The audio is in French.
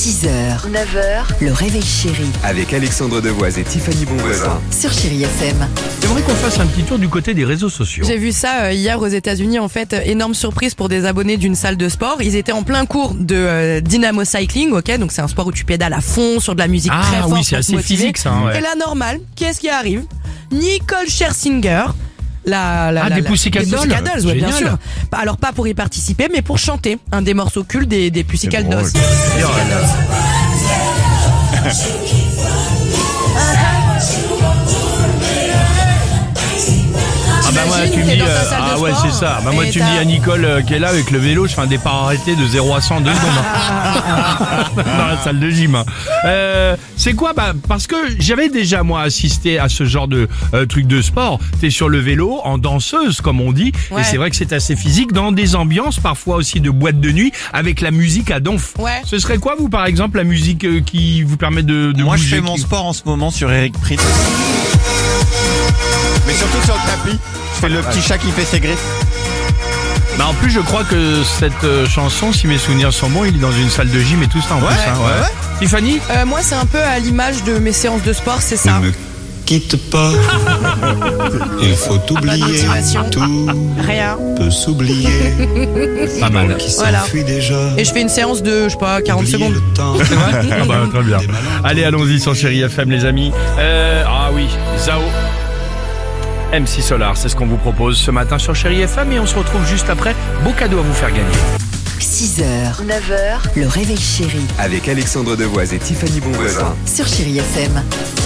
6h, 9h, le réveil chéri Avec Alexandre Devoise et Tiffany Bonvoisin. sur Chéri FM. J'aimerais qu'on fasse un petit tour du côté des réseaux sociaux. J'ai vu ça hier aux États-Unis. En fait, énorme surprise pour des abonnés d'une salle de sport. Ils étaient en plein cours de dynamo cycling, ok. Donc c'est un sport où tu pédales à fond sur de la musique très Ah forte. oui, c'est pour te assez motiver. physique ça. Ouais. Et là, normal, qu'est-ce qui arrive? Nicole Scherzinger. Des Pussycat Dolls. Ouais, bien Génial. sûr. Alors pas pour y participer, mais pour chanter un des morceaux cultes des Pussycat Dolls. Ah bah moi tu me T'es dis dans ta salle de ouais sport c'est ça. Bah moi et tu me dis à Nicole qui est là avec le vélo, je fais un départ arrêté de 0 à 100 2 secondes dans la salle de gym. C'est quoi parce que j'avais déjà moi assisté à ce genre de truc de sport. T'es sur le vélo en danseuse comme on dit Ouais. et c'est vrai que c'est assez physique dans des ambiances parfois aussi de boîte de nuit avec la musique à donf. Ouais. Ce serait quoi vous par exemple la musique qui vous permet de Moi je bouger, fais mon sport en ce moment sur Eric Pritz. Mais surtout sur le tapis. Je fais le petit chat qui fait ses griffes. Bah en plus je crois que cette chanson, si mes souvenirs sont bons, il est dans une salle de gym et tout ça en plus. ouais. Tiffany, Moi, c'est un peu à l'image de mes séances de sport, c'est ça. Ne me quitte pas, il faut oublier, motivation. tout Rien. peut s'oublier, pas mal. qui Voilà. s'enfuit déjà. Et je fais une séance de, je sais pas, 40 Oublier secondes. le temps. C'est vrai Ah bah très bien. Allez, allons-y sur Chéri FM les amis. Ah oui, Zao. MC Solar, c'est ce qu'on vous propose ce matin sur Chéri FM et on se retrouve juste après. Beau cadeau à vous faire gagner. 6h, 9h, le réveil chéri Avec Alexandre Devoise et Tiffany Bonvoisin. sur Chéri FM.